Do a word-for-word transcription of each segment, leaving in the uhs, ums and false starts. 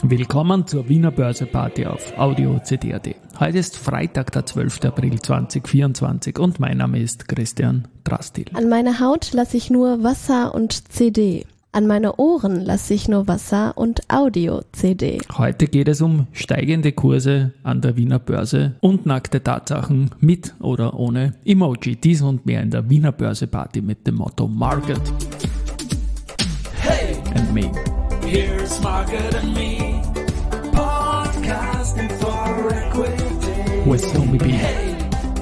Willkommen zur Wiener Börseparty auf Audio C D punkt A T. Heute ist Freitag, der zwölfter April zweitausendvierundzwanzig und mein Name ist Christian Drastil. An meine Haut lasse ich nur Wasser und C D. An meine Ohren lasse ich nur Wasser und Audio-C D. Heute geht es um steigende Kurse an der Wiener Börse und nackte Tatsachen mit oder ohne Emoji. Dies und mehr in der Wiener Börseparty mit dem Motto Market Hey, and Me. here's Market and Me, podcasting for equity. With Tommy B. Hey,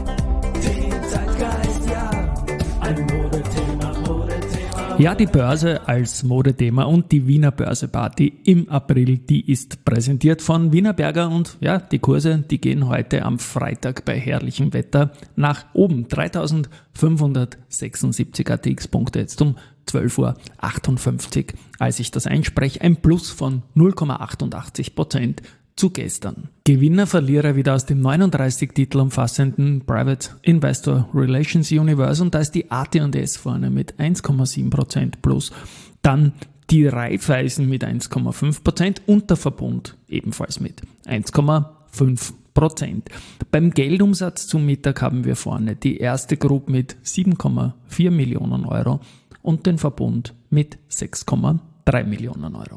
den Zeitgeist, ja, ein Modethema, Modethema. Ja, die Börse als Modethema und die Wiener Börseparty im April, die ist präsentiert von Wienerberger und ja, die Kurse, die gehen heute am Freitag bei herrlichem Wetter nach oben. dreitausendfünfhundertsechsundsiebzig A T X-Punkte jetzt um zwölf Uhr achtundfünfzig, als ich das einspreche, ein Plus von null Komma achtundachtzig Prozent zu gestern. Gewinner, Verlierer wieder aus dem neununddreißig Titel umfassenden Private Investor Relations Universe und da ist die A T und S vorne mit eins Komma sieben Prozent plus, dann die Raiffeisen mit eins Komma fünf Prozent und der Verbund ebenfalls mit eins Komma fünf Prozent. Beim Geldumsatz zum Mittag haben wir vorne die erste Gruppe mit sieben Komma vier Millionen Euro und den Verbund mit sechs Komma drei Millionen Euro.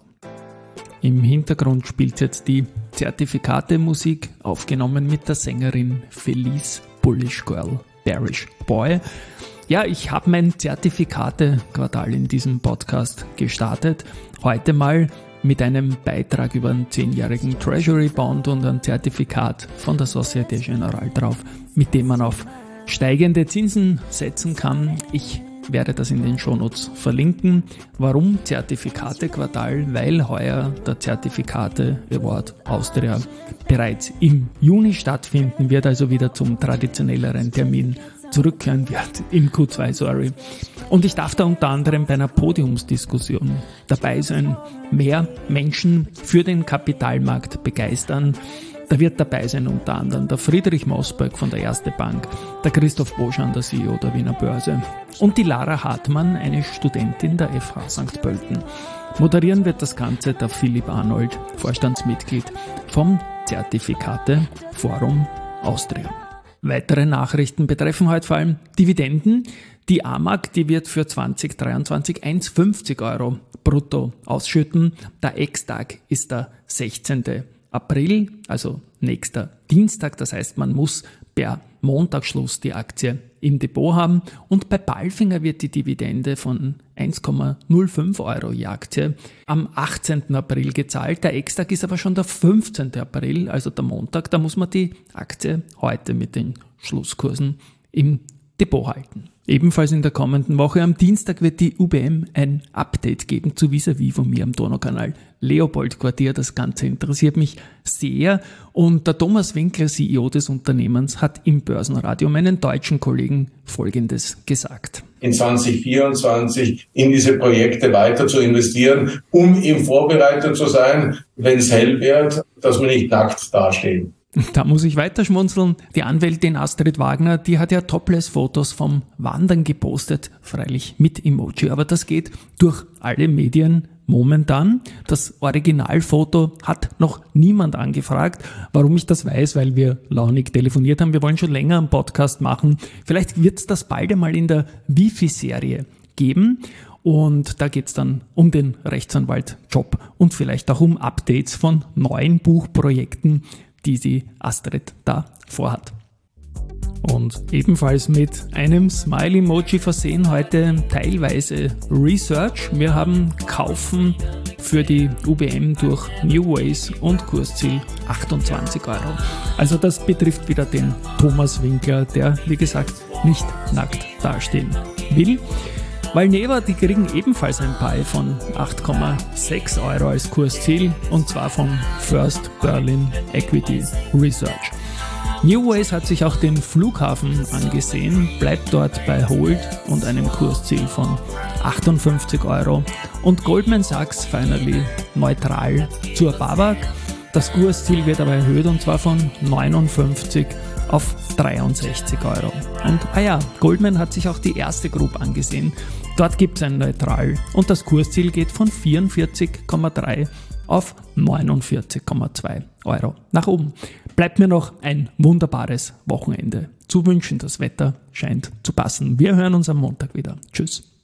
Im Hintergrund spielt jetzt die Zertifikate-Musik, aufgenommen mit der Sängerin Felice Bullish Girl, Bearish Boy. Ja, ich habe mein Zertifikate-Quartal in diesem Podcast gestartet. Heute mal mit einem Beitrag über einen zehnjährigen Treasury Bond und ein Zertifikat von der Societe Generale drauf, mit dem man auf steigende Zinsen setzen kann. Ich werde das in den Shownotes verlinken. Warum Zertifikate-Quartal? Weil heuer der Zertifikate Award Austria bereits im Juni stattfinden wird, also wieder zum traditionelleren Termin zurückkehren wird, im Q zwei, sorry. Und ich darf da unter anderem bei einer Podiumsdiskussion dabei sein, mehr Menschen für den Kapitalmarkt begeistern. Da wird dabei sein unter anderem der Friedrich Mosberg von der Erste Bank, der Christoph Boschan, der C E O der Wiener Börse und die Lara Hartmann, eine Studentin der F H Sankt Pölten. Moderieren wird das Ganze der Philipp Arnold, Vorstandsmitglied vom Zertifikate Forum Austria. Weitere Nachrichten betreffen heute vor allem Dividenden. Die A M A G, die wird für zweitausenddreiundzwanzig eins Komma fünfzig Euro brutto ausschütten. Der Ex-Tag ist der sechzehnter April, also nächster Dienstag. Das heißt, man muss per Montagsschluss die Aktie im Depot haben. Und bei Palfinger wird die Dividende von eins Komma null fünf Euro je Aktie am achtzehnten April gezahlt. Der Ex-Tag ist aber schon der fünfzehnter April, also der Montag. Da muss man die Aktie heute mit den Schlusskursen im Depot halten. Ebenfalls in der kommenden Woche am Dienstag wird die U B M ein Update geben zu Vis-à-vis von mir am Donaukanal Leopold-Quartier. Das Ganze interessiert mich sehr und der Thomas Winkler, C E O des Unternehmens, hat im Börsenradio meinen deutschen Kollegen Folgendes gesagt. In zwanzig vierundzwanzig in diese Projekte weiter zu investieren, um eben vorbereitet zu sein, wenn es hell wird, dass wir nicht nackt dastehen. Da muss ich weiter schmunzeln. Die Anwältin Astrid Wagner, die hat ja Topless-Fotos vom Wandern gepostet, freilich mit Emoji, aber das geht durch alle Medien momentan. Das Originalfoto hat noch niemand angefragt. Warum ich das weiß, weil wir launig telefoniert haben. Wir wollen schon länger einen Podcast machen. Vielleicht wird es das bald einmal in der Wifi-Serie geben. Und da geht es dann um den Rechtsanwalt-Job und vielleicht auch um Updates von neuen Buchprojekten, die sie Astrid da vorhat. Und ebenfalls mit einem Smile-Emoji versehen heute teilweise Research. Wir haben Kaufen für die U B M durch New Ways und Kursziel achtundzwanzig Euro. Also das betrifft wieder den Thomas Winkler, der, wie gesagt, nicht nackt dastehen will. Valneva, die kriegen ebenfalls ein Buy von acht Komma sechs Euro als Kursziel und zwar von First Berlin Equity Research. New Ways hat sich auch den Flughafen angesehen, bleibt dort bei Hold und einem Kursziel von achtundfünfzig Euro und Goldman Sachs finally neutral zur B A W A G. Das Kursziel wird aber erhöht und zwar von neunundfünfzig auf dreiundsechzig Euro. Und ah ja, Goldman hat sich auch die erste Group angesehen. Dort gibt es ein Neutral und das Kursziel geht von vierundvierzig Komma drei auf neunundvierzig Komma zwei Euro nach oben. Bleibt mir noch ein wunderbares Wochenende zu wünschen. Das Wetter scheint zu passen. Wir hören uns am Montag wieder. Tschüss.